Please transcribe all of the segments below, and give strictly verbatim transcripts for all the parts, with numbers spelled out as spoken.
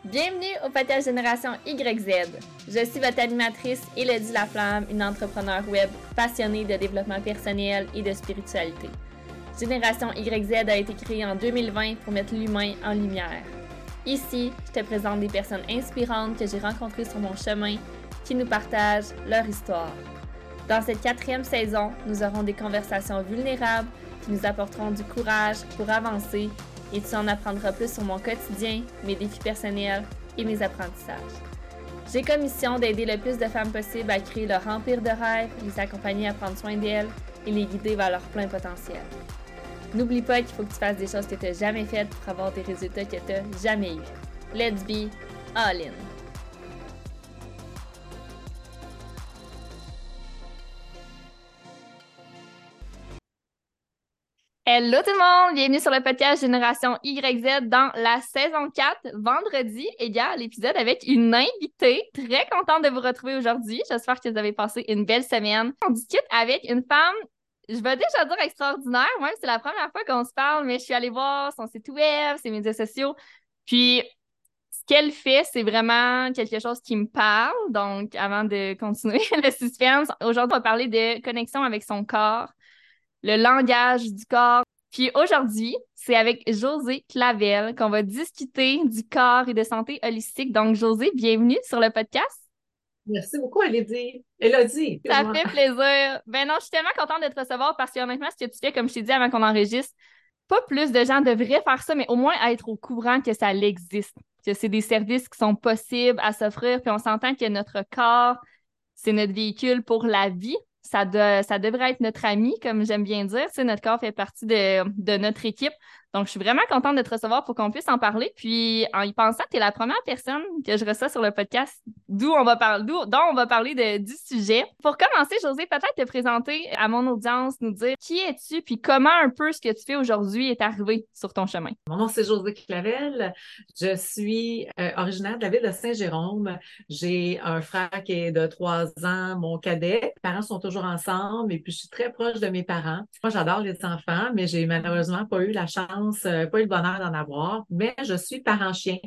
Bienvenue au podcast Génération Y Z. Je suis votre animatrice Élodie Laflamme, une entrepreneure web passionnée de développement personnel et de spiritualité. Génération Y Z a été créée en deux mille vingt pour mettre l'humain en lumière. Ici, je te présente des personnes inspirantes que j'ai rencontrées sur mon chemin qui nous partagent leur histoire. Dans cette quatrième saison, nous aurons des conversations vulnérables qui nous apporteront du courage pour avancer et tu en apprendras plus sur mon quotidien, mes défis personnels et mes apprentissages. J'ai comme mission d'aider le plus de femmes possible à créer leur empire de rêve, les accompagner à prendre soin d'elles et les guider vers leur plein potentiel. N'oublie pas qu'il faut que tu fasses des choses que tu n'as jamais faites pour avoir des résultats que tu n'as jamais eus. Let's be all in! Hello tout le monde! Bienvenue sur le podcast Génération Y Z dans la saison quatre, vendredi, égal l'épisode avec une invitée. Très contente de vous retrouver aujourd'hui. J'espère que vous avez passé une belle semaine. On discute avec une femme, je vais déjà dire extraordinaire, même si c'est la première fois qu'on se parle, mais je suis allée voir son site web, ses médias sociaux. Puis, ce qu'elle fait, c'est vraiment quelque chose qui me parle. Donc, avant de continuer le suspense, aujourd'hui, on va parler de connexion avec son corps, le langage du corps. Puis aujourd'hui, c'est avec Josée Clavel qu'on va discuter du corps et de santé holistique. Donc, Josée, bienvenue sur le podcast. Merci beaucoup, Élodie. Élodie, Ça excuse-moi. fait plaisir. Ben non, je suis tellement contente de te recevoir parce que honnêtement, ce que tu fais, comme je t'ai dit avant qu'on enregistre, pas plus de gens devraient faire ça, mais au moins être au courant que ça existe, que c'est des services qui sont possibles à s'offrir. Puis on s'entend que notre corps, c'est notre véhicule pour la vie. Ça, de, ça devrait être notre ami, comme j'aime bien dire. Tu sais, notre corps fait partie de, de notre équipe. Donc, je suis vraiment contente de te recevoir pour qu'on puisse en parler. Puis, en y pensant, tu es la première personne que je reçois sur le podcast d'où on va parler, d'où, dont on va parler de, du sujet. Pour commencer, Josée, peut-être te présenter à mon audience, nous dire qui es-tu, puis comment un peu ce que tu fais aujourd'hui est arrivé sur ton chemin. Mon nom, c'est Josée Clavel. Je suis euh, originaire de la ville de Saint-Jérôme. J'ai un frère qui est de trois ans, mon cadet. Mes parents sont toujours ensemble et puis je suis très proche de mes parents. Moi, j'adore les enfants, mais j'ai malheureusement pas eu la chance, euh, pas eu le bonheur d'en avoir. Mais je suis parent-chien.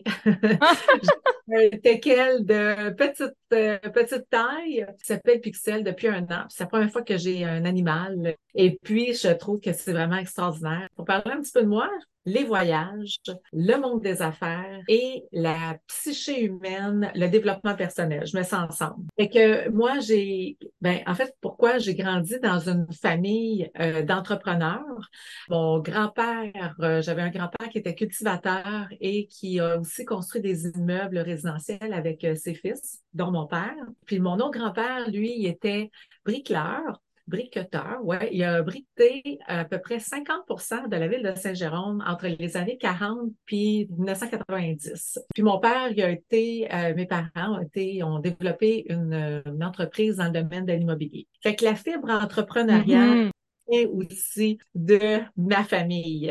Un teckel de petite, euh, petite taille qui s'appelle Pixel depuis un an. C'est la première fois que j'ai un animal. Et puis, je trouve que c'est vraiment extraordinaire. Pour parler un petit peu de moi, les voyages, le monde des affaires et la psyché humaine, le développement personnel. Je mets ça ensemble. Et que moi, j'ai, ben, en fait, pourquoi j'ai grandi dans une famille euh, d'entrepreneurs. Mon grand-père, euh, j'avais un grand-père qui était cultivateur et qui a aussi construit des immeubles résidentiels avec euh, ses fils, dont mon père. Puis mon autre grand-père, lui, il était bricoleur. Briqueteur, ouais. Il a briqueté à peu près cinquante pour cent de la ville de Saint-Jérôme entre les années quarante puis mille neuf cent quatre-vingt-dix. Puis mon père, il a été, euh, mes parents ont été, ont développé une, une entreprise dans le domaine de l'immobilier. Fait que la fibre entrepreneuriale Mm-hmm. est aussi de ma famille.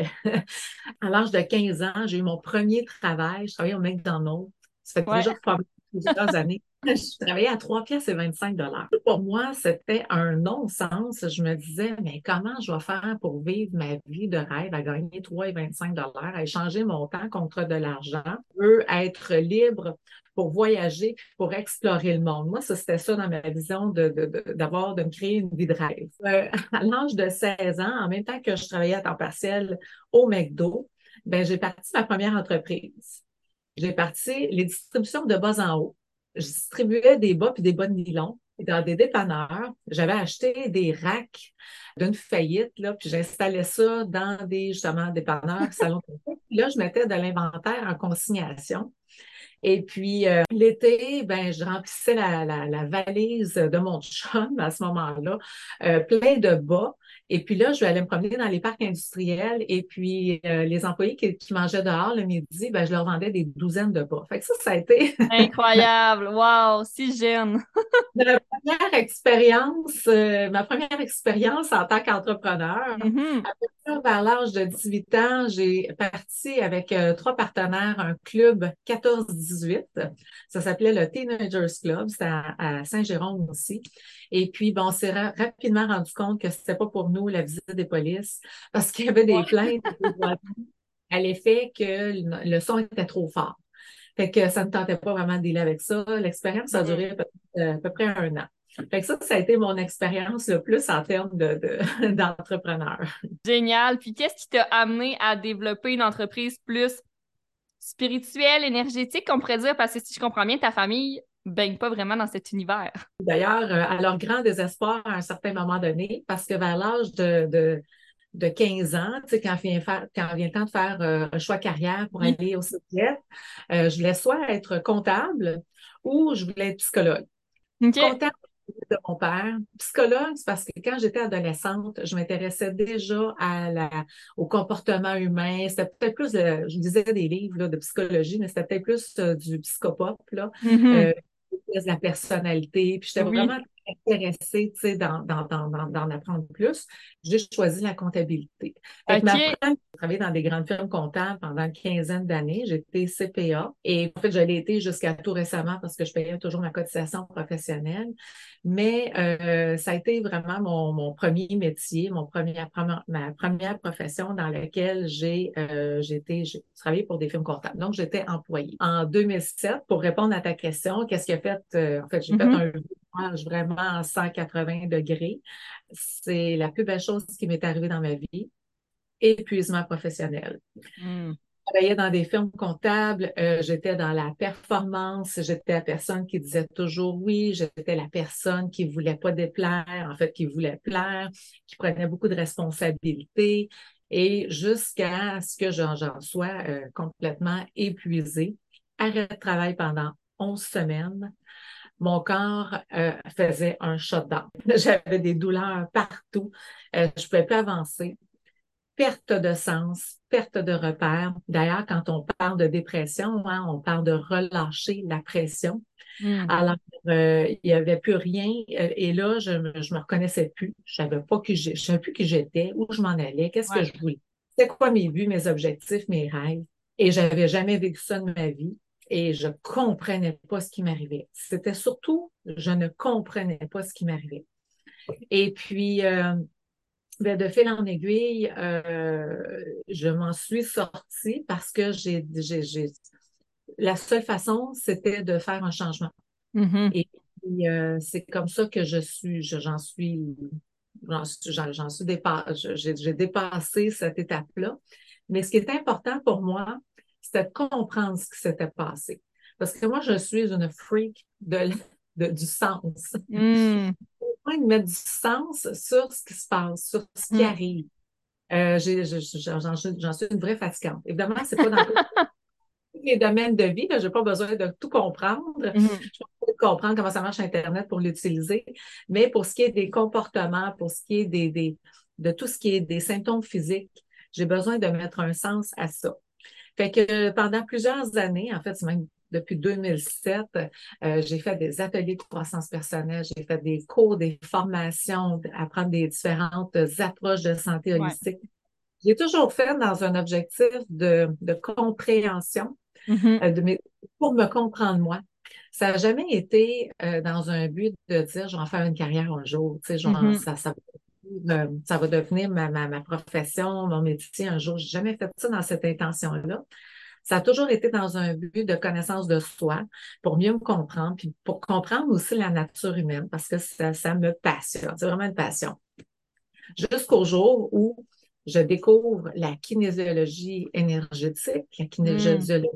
À l'âge de quinze ans, j'ai eu mon premier travail. Je travaillais au McDonald's. Ça fait Ouais. déjà plusieurs années. Je travaillais à trois pièces et vingt-cinq dollars. Pour moi, c'était un non-sens. Je me disais, mais comment je vais faire pour vivre ma vie de rêve à gagner trois et vingt-cinq dollars, à échanger mon temps contre de l'argent? Je veux être libre pour voyager, pour explorer le monde. Moi, ça, c'était ça dans ma vision de, de, de, d'avoir, de me créer une vie de rêve. Euh, à l'âge de seize ans, en même temps que je travaillais à temps partiel au McDo, ben, j'ai parti ma première entreprise. J'ai parti les distributions de bas en haut. Je distribuais des bas puis des bas de nylon dans des dépanneurs. J'avais acheté des racks d'une faillite, là, puis j'installais ça dans des, justement, dépanneurs, salons. Puis là, je mettais de l'inventaire en consignation. Et puis, euh, l'été, ben, je remplissais la, la, la valise de mon chum à ce moment-là, euh, plein de bas. Et puis là, je vais aller me promener dans les parcs industriels. Et puis, euh, les employés qui, qui mangeaient dehors le midi, ben, je leur vendais des douzaines de bas. Fait que ça, ça a été Incroyable. Wow, si jeune. ma première expérience, euh, ma première expérience en tant qu'entrepreneur. Mm-hmm. Après ça, vers l'âge de dix-huit ans, j'ai parti avec euh, trois partenaires, un club quatorze dix-huit. Ça s'appelait le Teenagers Club. C'était à, à Saint-Jérôme aussi. Et puis, bon, on s'est ra- rapidement rendu compte que c'était pas pour nous la visite des polices parce qu'il y avait des plaintes à l'effet que le le son était trop fort. Fait que ça ne me tentait pas vraiment de dealer avec ça. L'expérience a Mhm. duré à peu, euh, à peu près un an. Fait que ça, ça a été mon expérience le plus en termes de, de- d'entrepreneur. Génial. Puis qu'est-ce qui t'a amené à développer une entreprise plus spirituelle, énergétique, on pourrait dire, parce que si je comprends bien, ta famille baigne pas vraiment dans cet univers. D'ailleurs, euh, à leur grand désespoir à un certain moment donné, parce que vers l'âge de, de, de quinze ans, tu sais, quand vient faire, quand vient le temps de faire euh, un choix carrière pour Oui. aller au cégep, euh, je voulais soit être comptable ou je voulais être psychologue. OK. Comptable de mon père. Psychologue, c'est parce que quand j'étais adolescente, je m'intéressais déjà à la, au comportement humain. C'était peut-être plus, de- je lisais des livres là, de psychologie, mais c'était peut-être plus euh, du psychopop, là, Mhm. euh, de la personnalité. Puis j'étais Oui. vraiment intéressée, tu sais, d'en, d'en, d'en, d'en d'en apprendre plus. J'ai choisi la comptabilité. Fait que ma OK. première, j'ai travaillé dans des grandes firmes comptables pendant une quinzaine d'années. J'étais C P A et en fait, je l'ai été jusqu'à tout récemment parce que je payais toujours ma cotisation professionnelle. Mais euh, ça a été vraiment mon, mon premier métier, mon premier, ma première profession dans laquelle j'ai euh, j'étais, j'ai travaillé pour des firmes comptables. Donc, j'étais employée. En deux mille sept, pour répondre à ta question, qu'est-ce qui a fait? Euh, en fait, j'ai fait Mhm. un virage vraiment à cent quatre-vingts degrés. C'est la plus belle chose qui m'est arrivée dans ma vie, épuisement professionnel. Mm. Je travaillais dans des firmes comptables, euh, j'étais dans la performance, j'étais la personne qui disait toujours oui, j'étais la personne qui voulait pas déplaire, en fait, qui voulait plaire, qui prenait beaucoup de responsabilités et jusqu'à ce que j'en, j'en sois euh, complètement épuisée. Arrêt de travail pendant onze semaines. Mon corps euh, faisait un shutdown. J'avais des douleurs partout. Euh, je pouvais plus avancer, perte de sens, perte de repères. D'ailleurs, quand on parle de dépression, hein, on parle de relâcher la pression. Mm. Alors, euh, il n'y avait plus rien. euh, Et là, je me, je me reconnaissais plus. Je savais pas qui j'ai, je savais plus qui j'étais, où je m'en allais, qu'est-ce que Ouais. je voulais. C'était quoi mes buts, mes objectifs, mes rêves. Et j'avais jamais vécu ça de ma vie. Et je comprenais pas ce qui m'arrivait. C'était surtout, je ne comprenais pas ce qui m'arrivait. Et puis, euh, ben, de fil en aiguille, euh, je m'en suis sortie parce que j'ai, j'ai, j'ai... la seule façon, c'était de faire un changement. Mhm. Et puis, euh, c'est comme ça que je suis, je- j'en suis, j'en suis, j'en, j'en suis dépa- je- j'ai, j'ai dépassé cette étape-là. Mais ce qui est important pour moi, c'était de comprendre ce qui s'était passé. Parce que moi, je suis une freak de, de- du sens. Mm. De mettre du sens sur ce qui se passe, sur ce qui Mhm. arrive. Euh, j'ai- je- je- j'en, suis j'en suis une vraie fatigante. Évidemment, c'est pas dans tous les domaines de vie, là, j'ai pas besoin de tout comprendre. Mhm. Je peux comprendre comment ça marche Internet pour l'utiliser. Mais pour ce qui est des comportements, pour ce qui est des, des, de tout ce qui est des symptômes physiques, j'ai besoin de mettre un sens à ça. Fait que pendant plusieurs années, en fait, c'est même depuis deux mille sept, euh, j'ai fait des ateliers de croissance personnelle, j'ai fait des cours, des formations, apprendre des différentes approches de santé Ouais. holistique. J'ai toujours fait dans un objectif de, de compréhension, Mhm. euh, de mes- pour me comprendre moi. Ça n'a jamais été euh, dans un but de dire je vais en faire une carrière un jour, tu sais, genre, Mhm. ça, ça, va devenir- ça va devenir ma, ma, ma profession, mon métier un jour. J'ai jamais fait ça dans cette intention-là. Ça a toujours été dans un but de connaissance de soi, pour mieux me comprendre, puis pour comprendre aussi la nature humaine, parce que ça, ça me passionne. C'est vraiment une passion. Jusqu'au jour où je découvre la kinésiologie énergétique, la Mm. kinésiologie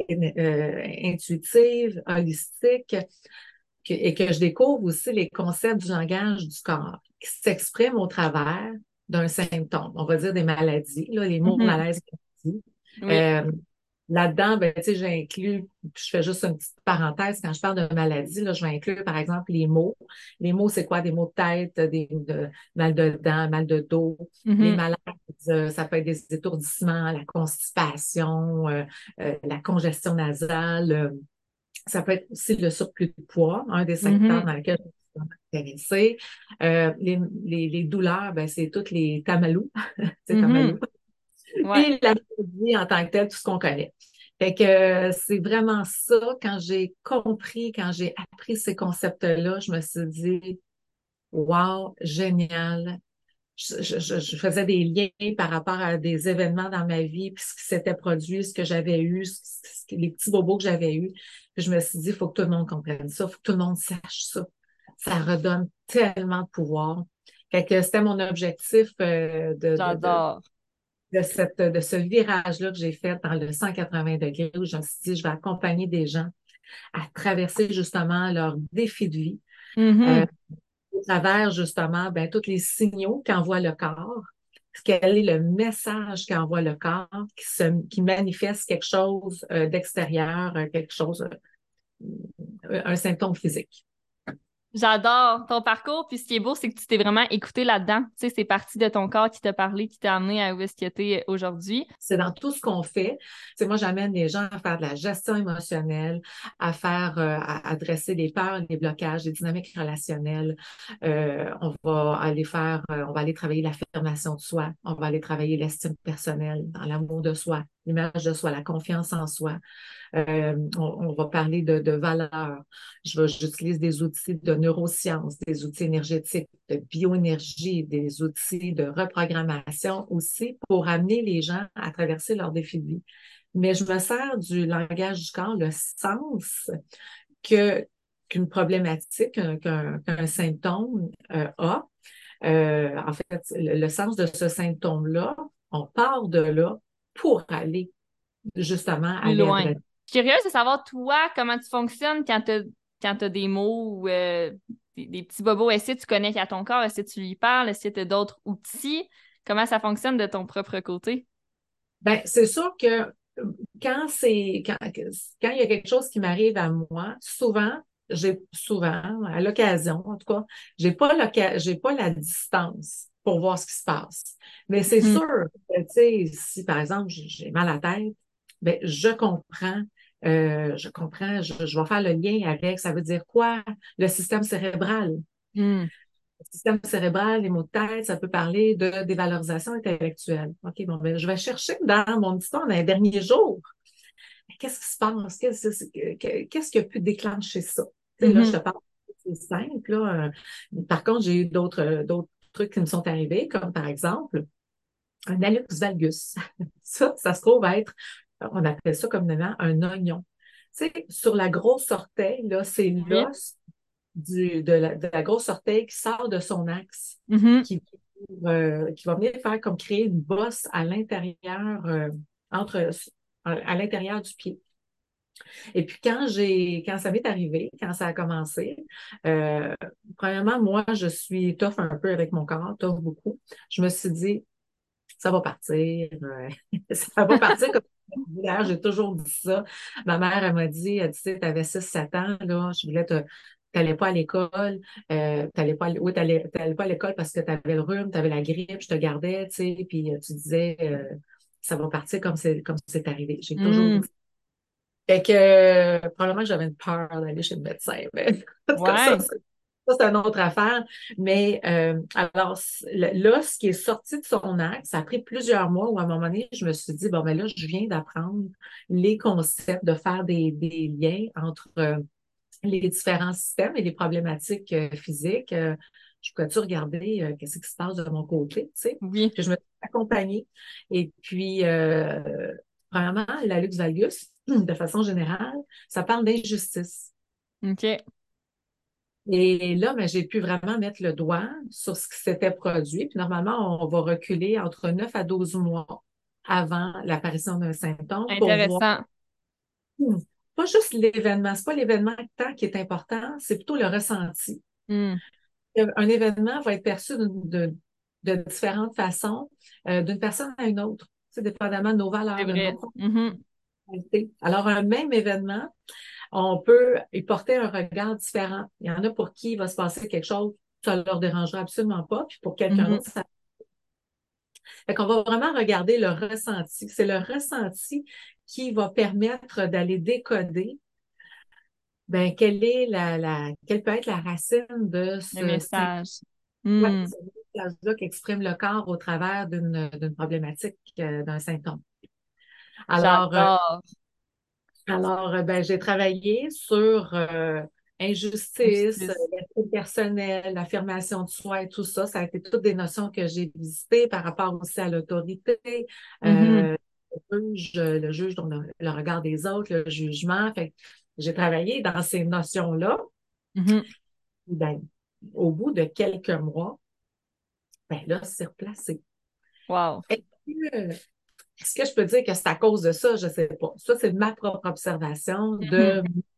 euh, intuitive, holistique, que- et que je découvre aussi les concepts du langage du corps qui s'expriment au travers d'un symptôme. On va dire des maladies, là, les mots Mhm. malaises qu'on dit. Oui. Euh, Là-dedans, ben, tu sais, j'inclus, je fais juste une petite parenthèse, quand je parle de maladie, là, je vais inclure, par exemple, les mots. Les mots, c'est quoi? Des maux de tête, des de, mal de dents, mal de dos. Les Mhm. malades, euh, ça peut être des étourdissements, la constipation, euh, euh, la congestion nasale. euh, Ça peut être aussi le surplus de poids, un des secteurs Mhm. dans lesquels je suis vraiment intéressée. Euh, les, les, les douleurs, ben, c'est toutes les tamalous, c'est tamalou. Mhm. Ouais. Et la maladie en tant que telle, tout ce qu'on connaît. Fait que euh, c'est vraiment ça, quand j'ai compris, quand j'ai appris ces concepts-là, je me suis dit, wow, génial. je, je, je faisais des liens par rapport à des événements dans ma vie, puis ce qui s'était produit, ce que j'avais eu, ce, ce, les petits bobos que j'avais eus. Puis je me suis dit, il faut que tout le monde comprenne ça, il faut que tout le monde sache ça. Ça redonne tellement de pouvoir. Fait que c'était mon objectif euh, de, de, de, J'adore. de, cette, de ce virage-là que j'ai fait dans le cent quatre-vingts degrés, où je me suis dit, je vais accompagner des gens à traverser justement leurs défis de vie. Euh, Mhm. au travers, justement, ben, tous les signaux qu'envoie le corps, quel est le message qu'envoie le corps qui, se, qui manifeste quelque chose euh, d'extérieur, euh, quelque chose, euh, un symptôme physique. J'adore ton parcours, puis ce qui est beau, c'est que tu t'es vraiment écouté là-dedans. Tu sais, c'est parti de ton corps qui t'a parlé, qui t'a amené à où est-ce que t'es aujourd'hui. C'est dans tout ce qu'on fait. C'est moi, j'amène les gens à faire de la gestion émotionnelle, à faire, euh, à adresser des peurs, des blocages, des dynamiques relationnelles. Euh, on va aller faire, euh, on va aller travailler l'affirmation de soi. On va aller travailler l'estime personnelle, dans l'amour de soi, l'image de soi, la confiance en soi. Euh, on, on va parler de, de valeurs. Je vais, j'utilise des outils de neurosciences, des outils énergétiques, de bioénergie, des outils de reprogrammation aussi pour amener les gens à traverser leurs défis de vie. Mais je me sers du langage du corps, le sens que qu'une problématique, qu'un, qu'un symptôme euh, a. Euh, en fait, le, le sens de ce symptôme-là, on part de là pour aller justement Plus aller loin. adresser. Je suis curieuse de savoir, toi, comment tu fonctionnes quand t'as, quand t'as des mots ou euh, des, des petits bobos. Est-ce que tu connais qu'à ton corps? Est-ce que tu lui parles? Est-ce que tu as d'autres outils? Comment ça fonctionne de ton propre côté? Ben, c'est sûr que euh, quand c'est quand, quand il y a quelque chose qui m'arrive à moi, souvent, j'ai souvent, à l'occasion, en tout cas, j'ai pas l'occa- j'ai pas la distance pour voir ce qui se passe. Mais c'est Mhm. sûr que, tu sais, si par exemple j'ai j'ai mal à la tête, ben je comprends, euh, je comprends, je, je vais faire le lien avec, ça veut dire quoi? Le système cérébral. Mm. Le système cérébral, les mots de tête, ça peut parler de dévalorisation intellectuelle. OK, bon, ben, je vais chercher dans mon histoire, dans les derniers jours, qu'est-ce qui se passe? Qu'est-ce qu'est-ce qui a pu déclencher ça? Tu sais, là, je te Mhm. parle, c'est simple, là. Euh, Par contre, j'ai eu d'autres, euh, d'autres trucs qui me sont arrivés, comme par exemple, un hallux valgus. Ça, ça se trouve être, on appelle ça communément un oignon. Tu sais, sur la grosse orteil, là, c'est Oui. l'os du, de, la, de la grosse orteil qui sort de son axe, Mhm. qui, euh, qui va venir faire comme créer une bosse à l'intérieur, euh, entre, à l'intérieur du pied. Et puis quand j'ai, quand ça m'est arrivé, quand ça a commencé, euh, premièrement, moi, je suis tough un peu avec mon corps, tough beaucoup. Je me suis dit, ça va partir, euh, ça va partir comme d'ailleurs, j'ai toujours dit ça. Ma mère, elle m'a dit, elle dit, tu avais six sept ans, là, je voulais te, t'allais pas à l'école, euh, t'allais pas, à l- oui, t'allais, t'allais pas à l'école parce que t'avais le rhume, t'avais la grippe, je te gardais, tu sais, puis euh, tu disais, euh, ça va partir comme c'est, comme c'est arrivé. J'ai toujours Mm. dit. Fait que, euh, probablement que j'avais une peur d'aller chez le médecin, mais en tout cas, ça, Ouais. c'est ça, c'est une autre affaire. Mais euh, alors, c- le- là, ce qui est sorti de son axe, ça a pris plusieurs mois où à un moment donné, je me suis dit, bon, ben là, je viens d'apprendre les concepts, de faire des, des liens entre euh, les différents systèmes et les problématiques euh, physiques. Euh, je peux-tu regarder euh, qu'est-ce qui se passe de mon côté, tu sais? Oui. Puis je me suis accompagnée. Et puis, euh, premièrement, la luxe valgus, de façon générale, ça parle d'injustice. OK. Et là, ben, j'ai pu vraiment mettre le doigt sur ce qui s'était produit. Puis normalement, on va reculer entre neuf à douze mois avant l'apparition d'un symptôme pour voir Intéressant. hmm, pas juste l'événement, c'est pas l'événement tant qui est important, c'est plutôt le ressenti. Mm. Un événement va être perçu de, de, de différentes façons, euh, d'une personne à une autre, c'est dépendamment de nos C'est valeurs, de vrai. nos Mhm. personnalités. Alors, un même événement, on peut y porter un regard différent. Il y en a pour qui il va se passer quelque chose, ça leur dérangera absolument pas, puis pour quelqu'un Mhm. d'autre, ça. Fait qu'on va vraiment regarder le ressenti. C'est le ressenti qui va permettre d'aller décoder, ben, quelle est la, la, quelle peut être la racine de Le ce symptôme. message. Ouais, Mm. ce message-là qui exprime le corps au travers d'une d'une problématique, euh, d'un symptôme. Alors, euh, J'adore. alors, euh, ben, j'ai travaillé sur euh, injustice, Injustice. l'estime personnelle, l'affirmation de soi et tout ça, ça a été toutes des notions que j'ai visitées par rapport aussi à l'autorité, Mhm. euh, le juge, le juge dans le, le regard des autres, le jugement. Fait que j'ai travaillé dans ces notions-là. Mhm. Ben, au bout de quelques mois, ben là, c'est replacé. Wow. Est-ce que, est-ce que je peux dire que c'est à cause de ça? Je ne sais pas. Ça, c'est ma propre observation Mhm. de,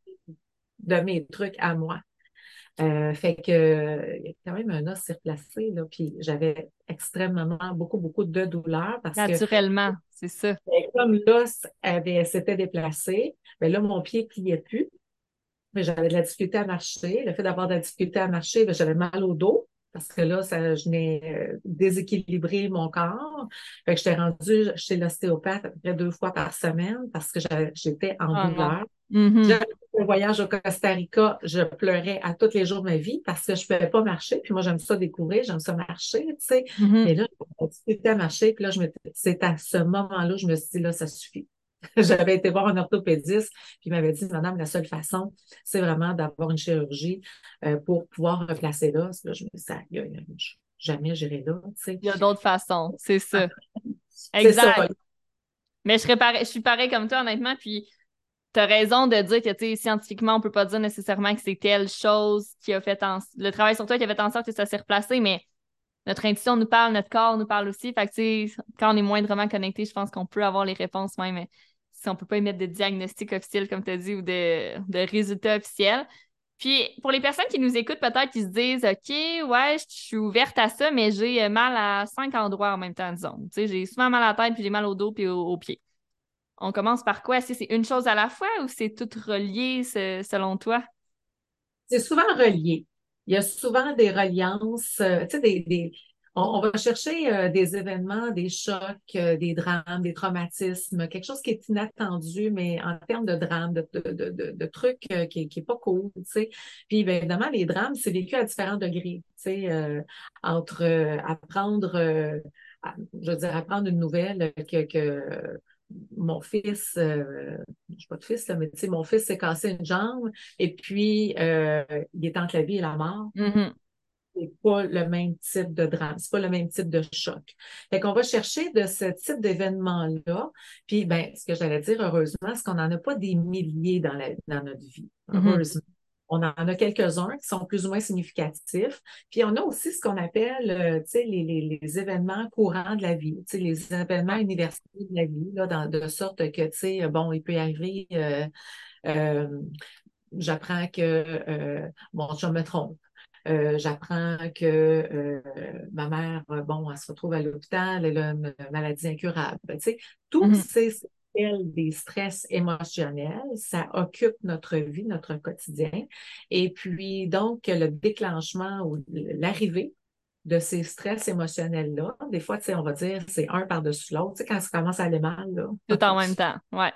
de mes trucs à moi. Euh, fait que, euh, il y a quand même un os s'est replacé, là, puis j'avais extrêmement beaucoup, beaucoup de douleur parce que Naturellement, c'est ça. ben, comme l'os avait, s'était déplacé, ben là, mon pied pliait plus, mais j'avais de la difficulté à marcher. Le fait d'avoir de la difficulté à marcher, ben, j'avais mal au dos parce que là, ça, je venais euh, déséquilibrer mon corps. Fait que j'étais rendue chez l'ostéopathe à peu près deux fois par semaine parce que j'avais- j'étais en Oh non. douleur. Mhm. J'avais fait un voyage au Costa Rica, je pleurais à tous les jours de ma vie parce que je ne pouvais pas marcher. Puis moi, j'aime ça découvrir, j'aime ça marcher, tu sais. Mhm. Mais là, j'ai difficulté à marcher. Puis là, je me, c'est à ce moment-là, je me suis dit, là, ça suffit. J'avais été voir un orthopédiste, puis il m'avait dit, Madame, la seule façon, c'est vraiment d'avoir une chirurgie euh, pour pouvoir replacer l'os. Là, je me suis dit, aïe, aïe, je- jamais j'irai là, tu sais. Il y a d'autres façons, c'est ça. C'est ça. Exact. Mais je serais pareil- je suis pareil comme toi, honnêtement, puis t'as raison de dire que, tu sais, scientifiquement, on peut pas dire nécessairement que c'est telle chose qui a fait en... le travail sur toi qui a fait en sorte que ça s'est replacé, mais notre intuition nous parle, notre corps nous parle aussi. Fait que, tu sais, quand on est moindrement connecté, je pense qu'on peut avoir les réponses même si on peut pas émettre de diagnostic officiel, comme tu as dit, ou de, de résultats officiels. Puis, pour les personnes qui nous écoutent, peut-être qui se disent, OK, ouais, je suis ouverte à ça, mais j'ai euh, mal à cinq endroits en même temps, disons. Tu sais, j'ai souvent mal à la tête, puis j'ai mal au dos, puis au- aux pieds. On commence par quoi? Est-ce que c'est une chose à la fois ou c'est tout relié ce- selon toi? C'est souvent relié. Il y a souvent des reliances, euh, tu sais, des, des- on, on va chercher euh, des événements, des chocs, euh, des drames, des traumatismes, quelque chose qui est inattendu, mais en termes de drame, de, de, de, de, de trucs euh, qui, qui est pas cool, tu sais. Puis, bien évidemment, les drames, c'est vécu à différents degrés, tu sais, euh, entre euh, apprendre, euh, à- je veux dire, apprendre une nouvelle que, que mon fils, euh, je n'ai pas de fils, là, mais tu sais, mon fils s'est cassé une jambe et puis euh, il est entre la vie et la mort. Mhm. C'est pas le même type de drame, c'est pas le même type de choc. Fait qu'on va chercher de ce type d'événement-là. Puis, ben, ce que j'allais dire, heureusement, c'est qu'on n'en a pas des milliers dans la, dans notre vie. Mhm. Heureusement. On en a quelques-uns qui sont plus ou moins significatifs. Puis, on a aussi ce qu'on appelle, euh, tu sais, les, les, les événements courants de la vie, tu sais, les événements Ouais. universitaires de la vie, là, dans, de sorte que, tu sais, bon, il peut y arriver, euh, euh, j'apprends que euh, mon chum me trompe. Euh, j'apprends que euh, ma mère, euh, bon, elle se retrouve à l'hôpital, elle a une maladie incurable. Tu sais, tous Mhm. ces appels des stress émotionnels, ça occupe notre vie, notre quotidien. Et puis, donc, le déclenchement ou l'arrivée de ces stress émotionnels-là, des fois, tu sais, on va dire, c'est un par-dessus l'autre. Tu sais, quand ça commence à aller mal, là, Tout en même temps. Ouais.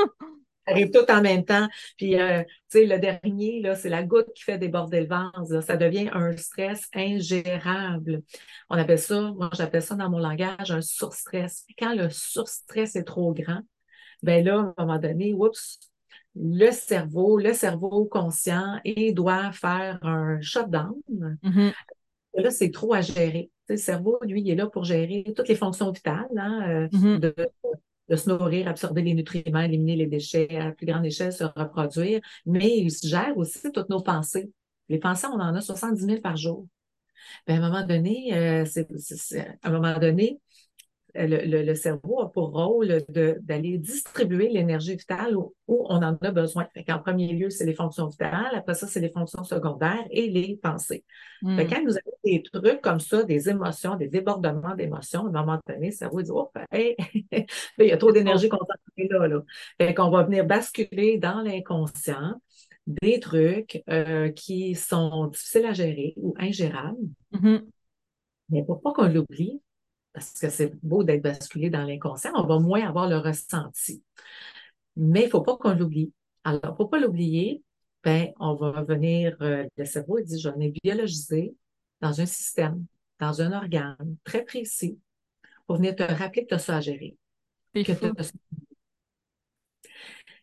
arrive tout en même temps. Puis, euh, tu sais, le dernier, là, c'est la goutte qui fait déborder le vase. Là. Ça devient un stress ingérable. On appelle ça, moi, j'appelle ça dans mon langage un surstress. Puis quand le surstress est trop grand, ben là, à un moment donné, oups, le cerveau, le cerveau conscient, il doit faire un shutdown. Mhm. Et là, c'est trop à gérer. Tu sais, le cerveau, lui, il est là pour gérer toutes les fonctions vitales, hein, euh, Mhm. de, de se nourrir, absorber les nutriments, éliminer les déchets à plus grande échelle, se reproduire, mais il gère aussi toutes nos pensées. Les pensées, on en a soixante-dix mille par jour. Puis à un moment donné, euh, c'est, c'est- c'est- à un moment donné, euh, le, le- le cerveau a pour rôle de- d'aller distribuer l'énergie vitale où, où on en a besoin. Fait qu'en premier lieu, c'est les fonctions vitales. Après ça, c'est les fonctions secondaires et les pensées. Fait que Mhm. quand nous avons des trucs comme ça, des émotions, des débordements d'émotions, à un moment donné, le cerveau dit, oh, hey, il y a trop C'est trop. d'énergie concentrée là, là. Fait qu'on va venir basculer dans l'inconscient des trucs euh, qui sont difficiles à gérer ou ingérables. Mhm. Mais pour pas qu'on l'oublie, parce que c'est beau d'être basculé dans l'inconscient, on va moins avoir le ressenti. Mais il ne faut pas qu'on l'oublie. Alors, pour ne pas l'oublier, ben, on va venir, euh, le cerveau, il dit, j'en ai biologisé dans un système, dans un organe très précis pour venir te rappeler que tu as ça à gérer. C'est Que fou. t'as ça.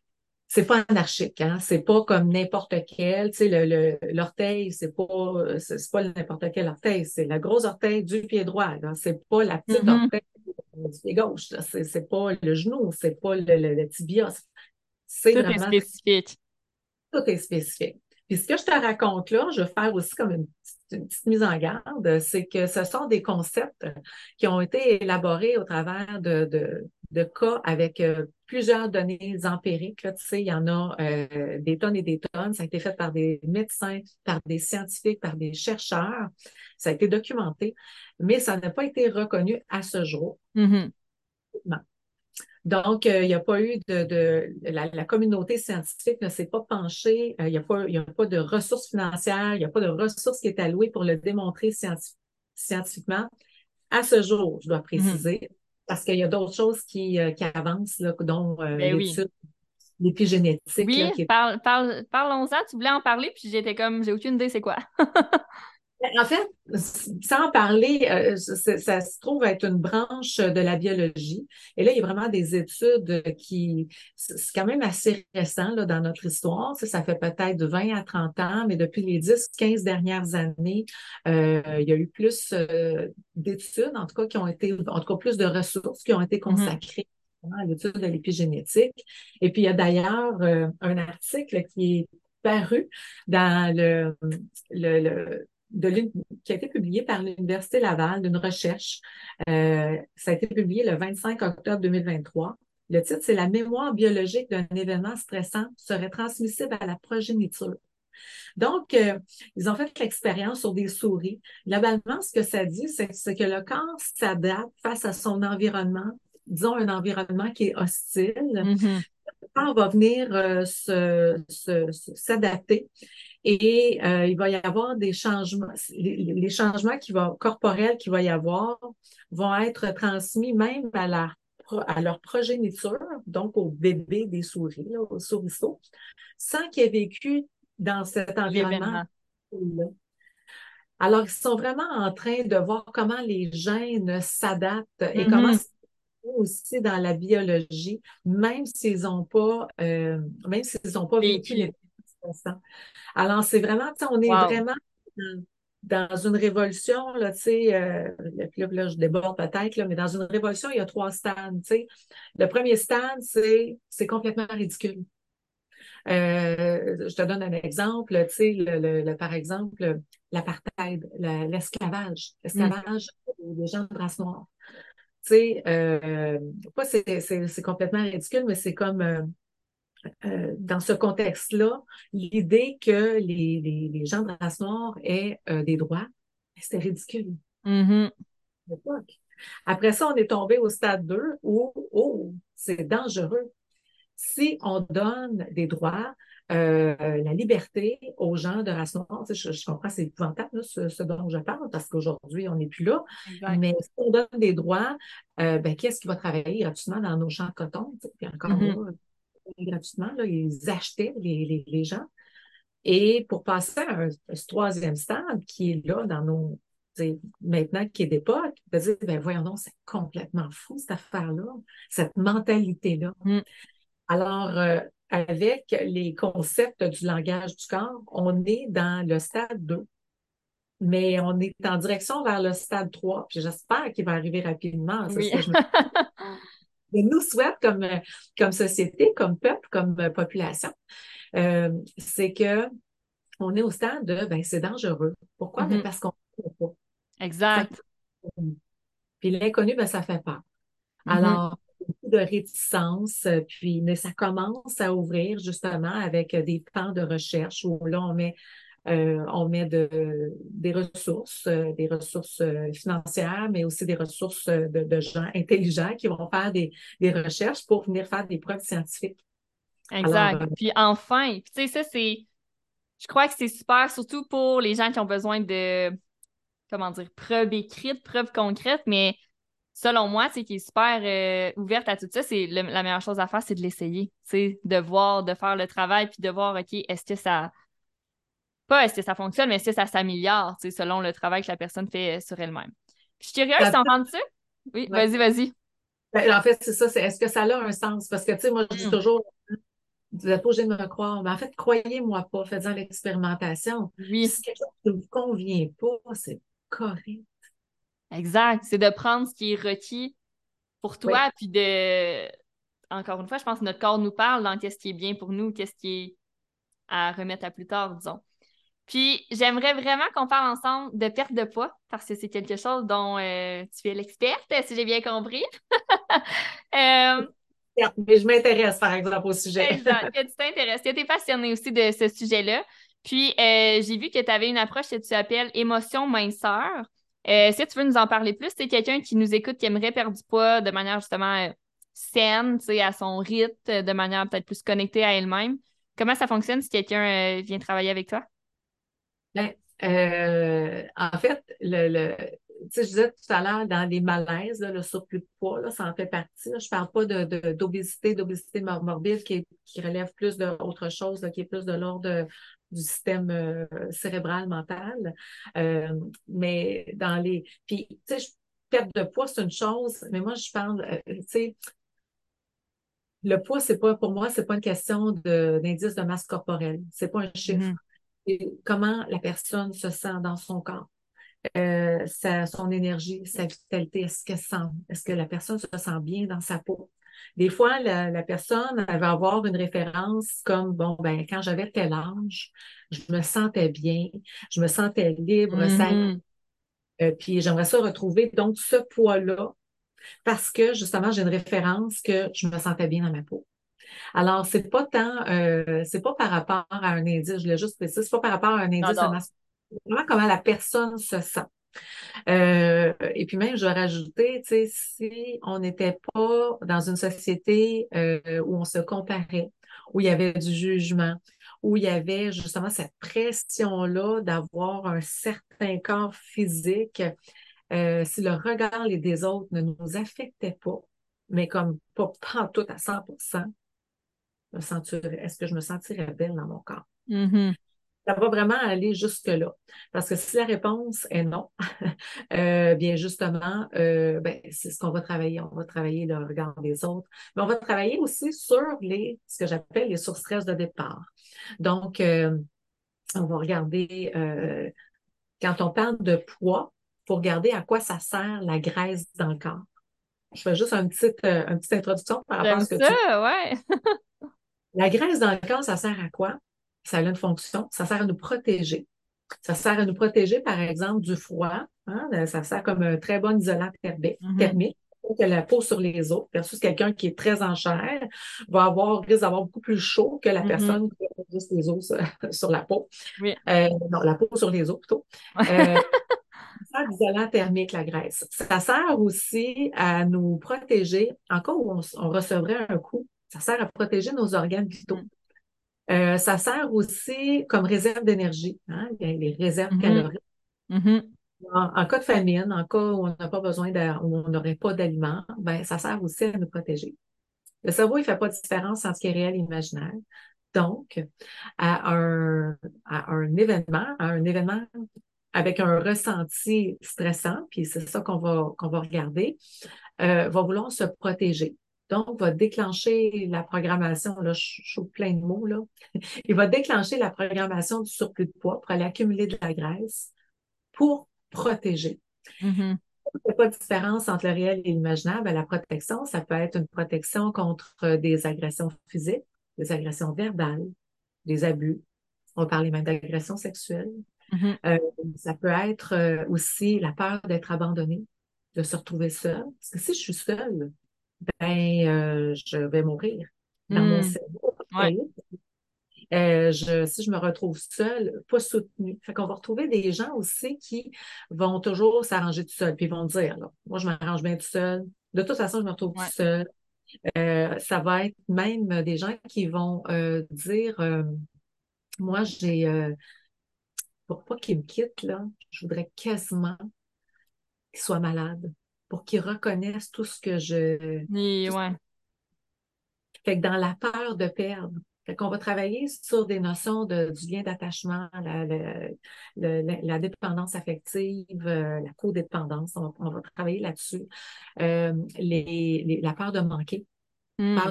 c'est pas anarchique, hein? C'est pas comme n'importe quel, tu sais, le, le, l'orteil, c'est pas, c'est c'est pas n'importe quel orteil, c'est la grosse orteil du pied droit, là. C'est pas la petite Mhm. orteil du pied gauche, là. C'est, c'est pas le genou, c'est pas le, le, le tibia. C'est Tout est vraiment, spécifique. tout est spécifique. Puis ce que je te raconte là, je vais faire aussi comme une petite, une petite mise en garde, c'est que ce sont des concepts qui ont été élaborés au travers de, de, de cas avec euh, plusieurs données empiriques. Là, tu sais, il y en a euh, des tonnes et des tonnes. Ça a été fait par des médecins, par des scientifiques, par des chercheurs. Ça a été documenté, mais ça n'a pas été reconnu à ce jour. Mhm. Donc, euh, il n'y a pas eu de, de la, la communauté scientifique ne s'est pas penchée, euh, il n'y a pas, il y a pas de ressources financières, il n'y a pas de ressources qui est allouées pour le démontrer scienti- scientifiquement. À ce jour, je dois Mhm. préciser, parce qu'il y a d'autres choses qui, euh, qui avancent, là, dont euh, Ben oui. l'étude, l'épigénétique, là, Oui, qui est parle, parle, parlons-en. Tu voulais en parler, puis j'étais comme, j'ai aucune idée c'est quoi. en fait, sans parler, euh, ça, ça se trouve être une branche de la biologie. Et là, il y a vraiment des études qui, c'est quand même assez récent là, dans notre histoire. Ça, ça fait peut-être de vingt à trente ans, mais depuis les dix, quinze dernières années, euh, il y a eu plus euh, d'études, en tout cas, qui ont été, en tout cas, plus de ressources qui ont été Mhm. consacrées à l'étude de l'épigénétique. Et puis, il y a d'ailleurs euh, un article qui est paru dans le, le, le de l'une- qui a été publié par l'Université Laval d'une recherche. Euh, ça a été publié le vingt-cinq octobre deux mille vingt-trois. Le titre, c'est La mémoire biologique d'un événement stressant serait transmissible à la progéniture. Donc, euh, ils ont fait l'expérience sur des souris. Globalement, ce que ça dit, c'est, c'est que le corps s'adapte face à son environnement, disons un environnement qui est hostile. Mhm. Le corps va venir euh, se, se, se- s'adapter et euh, il va y avoir des changements. Les, les changements qui vont, corporels qu'il va y avoir vont être transmis même à, la, à leur progéniture, donc aux bébés des souris, là, aux souriceaux, sans qu'ils aient vécu dans cet environnement. L'événement. Alors, ils sont vraiment en train de voir comment les gènes s'adaptent et comment Mhm. c'est aussi dans la biologie, même s'ils n'ont pas, euh, même s'ils n'ont pas vécu Vécu. les alors, c'est vraiment, tu sais, on est Wow. vraiment dans, dans une révolution, là, tu sais, euh, là, là, je déborde peut-être, là, mais dans une révolution, il y a trois stades, tu sais. Le premier stade, c'est, c'est complètement ridicule. Euh, je te donne un exemple, tu sais, le, le- le- par exemple, l'apartheid, la- l'esclavage, Mm. l'esclavage des gens de race noire. Tu sais, euh, pas c'est, c'est, c'est complètement ridicule, mais c'est comme, euh, euh, dans ce contexte-là, l'idée que les, les, les gens de race noire aient euh, des droits, c'était ridicule Mhm. à l'époque. Après ça, on est tombé au stade deux où, oh, c'est dangereux. Si on donne des droits, euh, la liberté aux gens de race noire, tu sais, je, je comprends, c'est épouvantable là, ce, ce dont je parle, parce qu'aujourd'hui, on n'est plus là, Exact. mais si on donne des droits, euh, ben, qui est-ce qui va travailler gratuitement dans nos champs de coton? Tu sais? Puis encore Mhm. là, gratuitement, là, ils achetaient les, les, les gens. Et pour passer à un, ce troisième stade qui est là dans nos, maintenant qui est d'époque, de dire, ben voyons donc, c'est complètement fou cette affaire-là, cette mentalité-là. Mm. Alors, euh, avec les concepts du langage du corps, on est dans le stade deux, mais on est en direction vers le stade trois, puis j'espère qu'il va arriver rapidement. C'est ce Oui. que je me je nous souhaite comme, euh, comme société, comme peuple, comme euh, population. Euh, c'est que on est au stade de ben, c'est dangereux. Pourquoi? Ben, Mhm. parce qu'on ne sait pas. Ça Exact. fait- Puis l'inconnu, ben, ça fait peur. Mhm. Alors, beaucoup de réticence, euh, puis mais ça commence à ouvrir justement avec euh, des plans de recherche où là, on met, euh, on met de, des ressources, euh, des ressources euh, financières, mais aussi des ressources euh, de, de gens intelligents qui vont faire des, des recherches pour venir faire des preuves scientifiques. Alors, Exact. euh, Puis enfin, puis tu sais, ça, c'est, je crois que c'est super, surtout pour les gens qui ont besoin de, comment dire, preuves écrites, preuves concrètes, mais selon moi, tu sais, qui est super euh, ouverte à tout ça, c'est le- la meilleure chose à faire, c'est de l'essayer, tu sais, de voir, de faire le travail, puis de voir, OK, est-ce que ça, pas est-ce que ça fonctionne, mais est-ce que ça s'améliore, tu sais, selon le travail que la personne fait euh, sur elle-même. Puis je suis curieuse, ça- t'entends ça? Oui, ouais. vas-y, vas-y. Ben, en fait, c'est ça, c'est est-ce que ça a un sens? Parce que, tu sais, moi, je dis Mm. toujours, vous n'êtes pas obligé de me croire, mais en fait, croyez-moi pas, faites-en l'expérimentation. Puis Oui, si quelque chose ne vous convient pas, c'est correct. exact. C'est de prendre ce qui est requis pour Oui. toi, puis de... Encore une fois, je pense que notre corps nous parle dans qu'est-ce qui est bien pour nous, qu'est-ce qui est à remettre à plus tard, disons. Puis, j'aimerais vraiment qu'on parle ensemble de perte de poids, parce que c'est quelque chose dont euh, tu es l'experte, si j'ai bien compris. Euh, Certes, mais je m'intéresse, par exemple, au sujet. exact, que tu t'intéresses, que tu es passionnée aussi de ce sujet-là. Puis, euh, j'ai vu que tu avais une approche que tu appelles émotion minceur. Euh, si tu veux nous en parler plus, c'est quelqu'un qui nous écoute, qui aimerait perdre du poids de manière justement euh, saine, tu sais, à son rythme, de manière peut-être plus connectée à elle-même. Comment ça fonctionne si quelqu'un euh, vient travailler avec toi? Ben, euh, en fait, le, le, tu sais, je disais tout à l'heure, dans les malaises, là, le surplus de poids, là, ça en fait partie. Là. Je parle pas de, de- d'obésité, d'obésité mor- morbide qui, est- qui relève plus d'autre chose, là, qui est plus de l'ordre de- du système euh, cérébral, mental. Euh, mais dans les... Puis, tu sais, je- perte de poids, c'est une chose, mais moi, je parle, euh, tu sais, le poids, c'est pas, pour moi, c'est pas une question de, d'indice de masse corporelle. C'est pas un chiffre. Mhm. C'est comment la personne se sent dans son corps, euh, sa, son énergie, sa vitalité, est-ce qu'elle sent, est-ce que la personne se sent bien dans sa peau? Des fois, la, la personne, elle va avoir une référence comme, bon, ben, quand j'avais tel âge, je me sentais bien, je me sentais libre, ça, Mhm. euh, puis j'aimerais ça retrouver donc ce poids-là parce que justement, j'ai une référence que je me sentais bien dans ma peau. Alors, c'est pas tant, euh, c'est pas par rapport à un indice, je l'ai juste précisé, c'est pas par rapport à un indice de J'adore. masse, c'est vraiment comment la personne se sent. Euh, et puis même, je vais rajouter, tu sais, si on n'était pas dans une société euh, où on se comparait, où il y avait du jugement, où il y avait justement cette pression-là d'avoir un certain corps physique, euh, si le regard des autres ne nous affectait pas, mais comme pas, pas tout à cent pour cent, me sentirais- est-ce que je me sentirais belle dans mon corps? Mhm. Ça va vraiment aller jusque-là. Parce que si la réponse est non, euh, bien justement, euh, ben, c'est ce qu'on va travailler. On va travailler le regard des autres. Mais on va travailler aussi sur les, ce que j'appelle les sources-stress de départ. Donc, euh, on va regarder, euh, quand on parle de poids, il faut regarder à quoi ça sert la graisse dans le corps. Je fais juste une petite, euh, une petite introduction par rapport à J'aime ce que ça, tu... ouais. La graisse dans le corps, ça sert à quoi? Ça a une fonction. Ça sert à nous protéger. Ça sert à nous protéger, par exemple, du froid. Hein. Ça sert comme un très bon isolant thermique, Mhm. thermique que la peau sur les os, versus quelqu'un qui est très en chair va avoir, risque d'avoir beaucoup plus chaud que la Mhm. personne qui a juste les os sur, sur la peau. Oui. Euh, non, la peau sur les os plutôt. Euh, ça sert d'isolant thermique, la graisse. Ça sert aussi à nous protéger, en cas où on, on recevrait un coup, ça sert à protéger nos organes vitaux. Mhm. Euh, ça sert aussi comme réserve d'énergie, hein, les réserves Mhm. caloriques. Mhm. En, en cas de famine, en cas où on n'a pas besoin de, où on n'aurait pas d'aliments, ben, ça sert aussi à nous protéger. Le cerveau, il ne fait pas de différence entre ce qui est réel et imaginaire. Donc, à un, à un événement, à un événement avec un ressenti stressant, puis c'est ça qu'on va, qu'on va regarder, euh, va vouloir se protéger. Donc, va déclencher la programmation, là, je je trouve plein de mots, là. Il va déclencher la programmation du surplus de poids pour aller accumuler de la graisse pour protéger. Mhm. Il n'y a pas de différence entre le réel et l'imaginaire. Ben, la protection, ça peut être une protection contre des agressions physiques, des agressions verbales, des abus. On va parler même d'agressions sexuelles. Mhm. Euh, ça peut être euh, aussi la peur d'être abandonné, de se retrouver seul. Parce que si je suis seule, ben, euh, je vais mourir dans mon Mhm. cerveau. Ouais. Euh, je, si je me retrouve seule, pas soutenue. Fait qu'on va retrouver des gens aussi qui vont toujours s'arranger tout seul, puis ils vont dire, là, moi, je m'arrange bien tout seul. De toute façon, je me retrouve tout Ouais. seul. Euh, ça va être même des gens qui vont euh, dire, euh, moi, j'ai, euh, pour pas qu'ils me quittent, là, je voudrais quasiment qu'ils soient malades, pour qu'ils reconnaissent tout ce que je, Et tout ce- ouais. fait que dans la peur de perdre, fait qu'on va travailler sur des notions de, du lien d'attachement, la, la, la, la dépendance affective, euh, la codépendance. On, on va travailler là-dessus. Euh, les, les, la peur de manquer, peur Mhm. de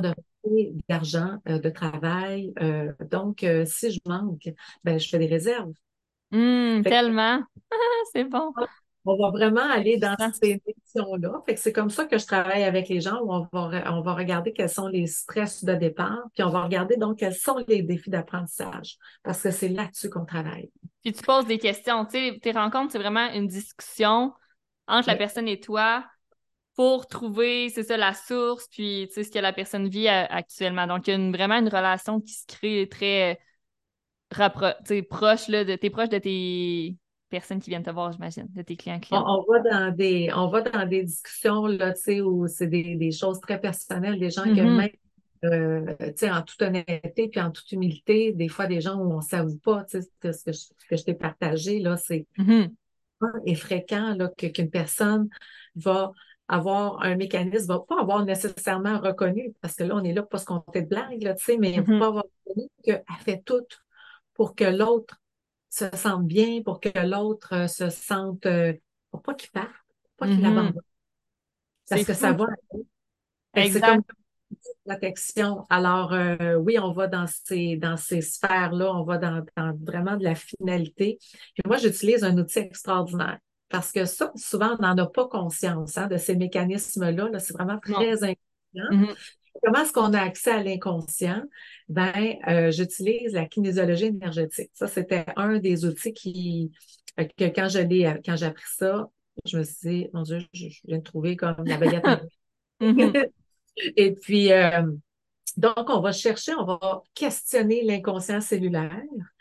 d'argent, euh, de travail. Euh, donc, euh, si je manque, ben, je fais des réserves. Hum, Fait que, tellement. C'est bon. on va vraiment C'est aller dans puissant. ces missions-là. Fait que c'est comme ça que je travaille avec les gens où on va, re- on va regarder quels sont les stress de départ, puis on va regarder donc quels sont les défis d'apprentissage, parce que c'est là-dessus qu'on travaille. Puis tu poses des questions. Tu sais, tes rencontres, c'est vraiment une discussion entre la Oui. personne et toi pour trouver, c'est ça, la source, puis tu sais, ce que la personne vit euh, actuellement. Donc, il y a une- vraiment une relation qui se crée très rappro- tu sais, proche, là, de, t'es proche de tes personnes qui viennent te voir, j'imagine, de tes clients, On, clientes. on va dans des, on va dans des discussions là, tu sais, où c'est des, des choses très personnelles, des gens que Mhm, même, euh, tu sais, en toute honnêteté puis en toute humilité, des fois des gens où on ne s'avoue pas, tu sais, ce que je, ce que je t'ai partagé là, c'est mhm, est fréquent là, que, qu'une personne va avoir un mécanisme, va pas avoir nécessairement reconnu, parce que là, on est là pour se compter de blagues, là, tu sais, mais mhm, pas avoir reconnu qu'elle fait tout pour que l'autre se sente bien, pour que l'autre euh, se sente, euh, pour pas qu'il parte, pour pas qu'il mhm. abandonne, C'est parce que ça fou. va. Fait que c'est comme Exact. une petite protection. Alors, euh, oui, on va dans ces, dans ces sphères-là, on va dans, dans vraiment de la finalité. Puis moi, j'utilise un outil extraordinaire parce que ça, souvent, on n'en a pas conscience hein, de ces mécanismes-là. Là, c'est vraiment Non. très inconscient. Mhm. Comment est-ce qu'on a accès à l'inconscient? Ben, euh, j'utilise la kinésiologie énergétique. Ça, c'était un des outils qui, euh, que quand je l'ai, quand j'ai appris ça, je me suis dit, mon Dieu, je, je viens de trouver comme la baguette magique. Mhm. Et puis, euh, donc, on va chercher, on va questionner l'inconscient cellulaire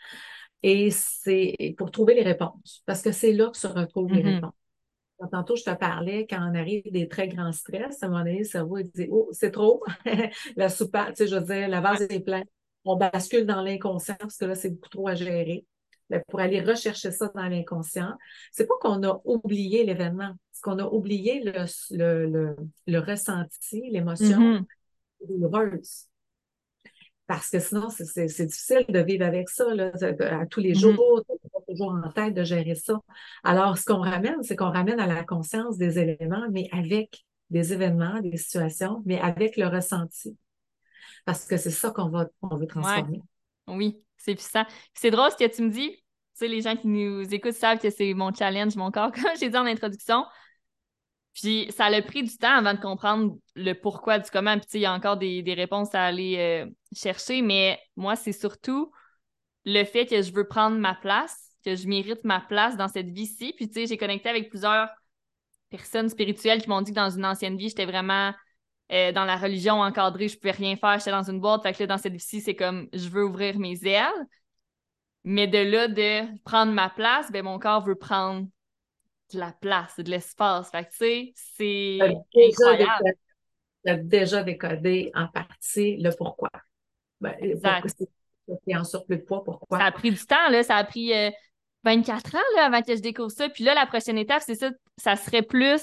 et c'est pour trouver les réponses, parce que c'est là que se retrouvent les Mhm. réponses. Tantôt, je te parlais, quand on arrive des très grands stress, à un moment donné, le cerveau il dit, oh, c'est trop, la soupape, tu sais, je veux dire, la Ouais. vase est pleine. On bascule dans l'inconscient parce que là, c'est beaucoup trop à gérer. Mais pour aller rechercher ça dans l'inconscient, c'est pas qu'on a oublié l'événement, c'est qu'on a oublié le, le, le, le ressenti, l'émotion Mhm. douloureuse. Parce que sinon, c'est c'est- c'est difficile de vivre avec ça là, à tous les Mhm. jours, t'as pas toujours en tête de gérer ça. Alors, ce qu'on ramène, c'est qu'on ramène à la conscience des éléments, mais avec des événements, des situations, mais avec le ressenti. Parce que c'est ça qu'on va, on veut Ouais. transformer. Oui, c'est puissant. Puis c'est drôle ce que tu me dis. Tu sais, les gens qui nous écoutent savent que c'est mon challenge, mon corps, comme j'ai dit en introduction. Puis ça a pris du temps avant de comprendre le pourquoi du comment. Puis tu sais, il y a encore des, des réponses à aller euh, chercher, mais moi, c'est surtout le fait que je veux prendre ma place, que je mérite ma place dans cette vie-ci. Puis tu sais, j'ai connecté avec plusieurs personnes spirituelles qui m'ont dit que dans une ancienne vie, j'étais vraiment euh, dans la religion encadrée, je pouvais rien faire, j'étais dans une boîte. Fait que là, dans cette vie-ci, c'est comme je veux ouvrir mes ailes. Mais de là, de prendre ma place, ben mon corps veut prendre de la place, de l'espace. Fait que tu sais, Tu as c'est déjà incroyable. décodé, t'as déjà décodé en partie le pourquoi. Ben, pourquoi Exact. c'est c'est en surplus de poids, Ça pourquoi? a pris du temps, là. Ça a pris euh, vingt-quatre ans, là, avant que je découvre ça. Puis là, la prochaine étape, c'est ça, ça serait plus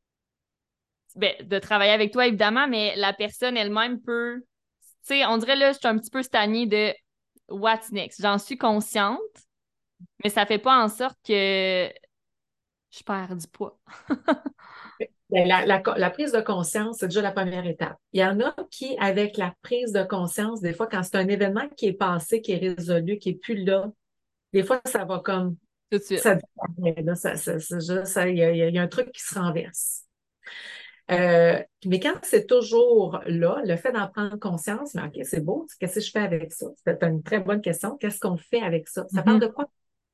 ben, de travailler avec toi, évidemment, mais la personne elle-même peut. Tu sais, on dirait là, je suis un petit peu stagnée de what's next. J'en suis consciente, mais ça fait pas en sorte que je perds du poids. Ben, La, la, la prise de conscience, c'est déjà la première étape. Il y en a qui, avec la prise de conscience, des fois, quand c'est un événement qui est passé, qui est résolu, qui est plus là, des fois, ça va comme, Tout de suite. ça disparaît, là, ça, ça, ça, ça- ça- il y a, il y a un truc qui se renverse. Euh, mais quand c'est toujours là, le fait d'en prendre conscience, mais OK, c'est beau, qu'est-ce que je fais avec ça? C'est une très bonne question. Qu'est-ce qu'on fait avec ça? Ça parle Mhm. de quoi?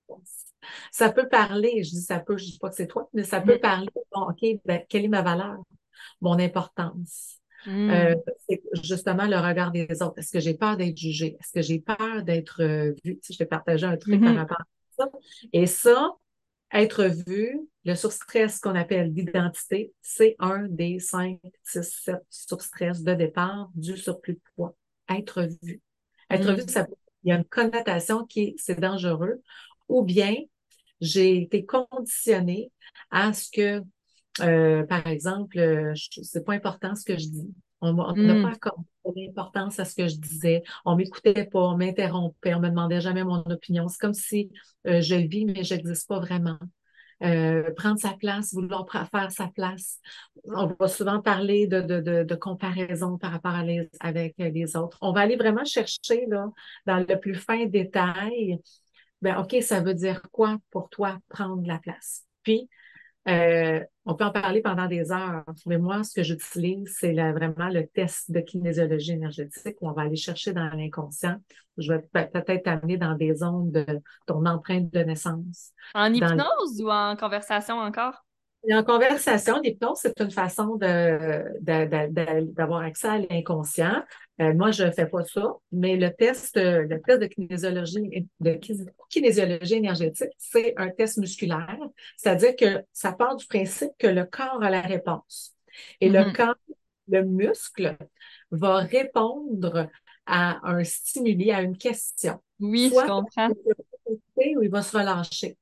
Ça peut parler, je dis ça peut, je dis pas que c'est toi, mais ça peut Mhm. parler, bon, OK, ben, quelle est ma valeur? Mon importance. Euh, Mhm. c'est justement le regard des autres. Est-ce que j'ai peur d'être jugée? Est-ce que j'ai peur d'être euh, vue? Tu sais, je t'ai partagé un truc par Mhm. rapport à ça. Et ça, être vu, le surstress qu'on appelle l'identité, c'est un des cinq, six, sept surstress de départ du surplus de poids. Être vu. Être vu, Mhm. ça, il y a une connotation qui est, c'est dangereux. Ou bien, j'ai été conditionnée à ce que euh, par exemple, euh, je- c'est pas important ce que je dis. On m'a- on n'a pas Mhm. accordé d'importance à ce que je disais. On m'écoutait pas, on m'interrompait, on me demandait jamais mon opinion. C'est comme si euh, je vis, mais je n'existe pas vraiment. euh, prendre sa place, vouloir pra- faire sa place. On va souvent parler de, de, de, de comparaison par rapport à les, avec les autres. On va aller vraiment chercher là, dans le plus fin détail. Ben, OK, ça veut dire quoi pour toi prendre la place? Puis, euh, on peut en parler pendant des heures, mais moi, ce que j'utilise, c'est la- vraiment le test de kinésiologie énergétique où on va aller chercher dans l'inconscient. Je vais pe- peut-être t'amener dans des zones de ton empreinte de naissance. En Dans le- hypnose ou en conversation encore? Et en conversation, l'hypnose, c'est une façon de, de- de- de- d'avoir accès à l'inconscient. Euh, moi, je ne fais pas ça, mais le test, euh, le test de kinésiologie, de kis- kinésiologie énergétique, c'est un test musculaire, c'est-à-dire que ça part du principe que le corps a la réponse. Et le Mhm. corps, le muscle, va répondre à un stimuli, à une question. Oui, je Soit comprends. il va s'écouter ou il va se relâcher.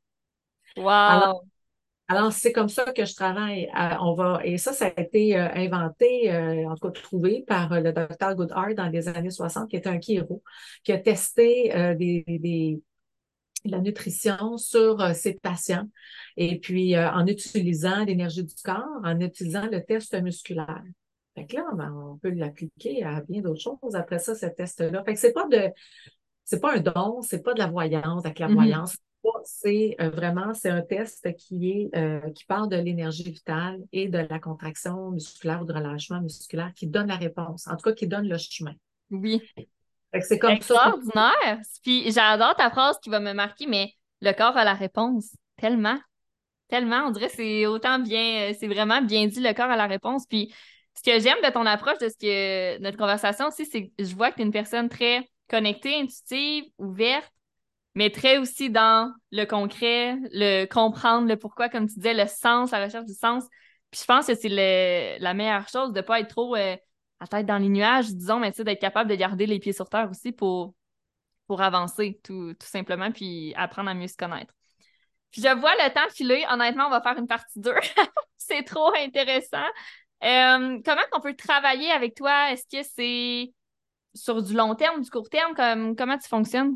Alors, Wow. alors, c'est comme ça que je travaille. Euh, on va, et ça, ça a été euh, inventé, euh, en tout cas trouvé par euh, le docteur Goodhart dans les années soixante, qui était un chiro, qui a testé euh, des, des- la nutrition sur euh, ses patients. Et puis, euh, en utilisant l'énergie du corps, en utilisant le test musculaire. Fait que là, ben, on peut l'appliquer à bien d'autres choses après ça, ce test-là. Fait que c'est pas de, c'est pas un don, c'est pas de la voyance, de la Mhm. clairvoyance. C'est euh, vraiment, c'est un test qui est euh, qui parle de l'énergie vitale et de la contraction musculaire ou de relâchement musculaire qui donne la réponse, en tout cas qui donne le chemin. Oui. Fait que c'est comme ça qu'on Extraordinaire. Puis j'adore ta phrase qui va me marquer, mais le corps a la réponse. Tellement, tellement. On dirait que c'est autant bien, euh, c'est vraiment bien dit, le corps a la réponse. Puis ce que j'aime de ton approche, de ce que notre conversation aussi, c'est que je vois que tu es une personne très connectée, intuitive, ouverte, mais très aussi dans le concret, le comprendre, le pourquoi, comme tu disais, le sens, la recherche du sens. Puis je pense que c'est le- la meilleure chose de ne pas être trop euh, la tête dans les nuages, disons, mais tu sais, d'être capable de garder les pieds sur terre aussi pour, pour avancer, tout, tout simplement, puis apprendre à mieux se connaître. Puis je vois le temps filer. Honnêtement, on va faire une partie deux. C'est trop intéressant. Euh, comment on peut travailler avec toi? Est-ce que c'est sur du long terme, du court terme? Comme, comment tu fonctionnes?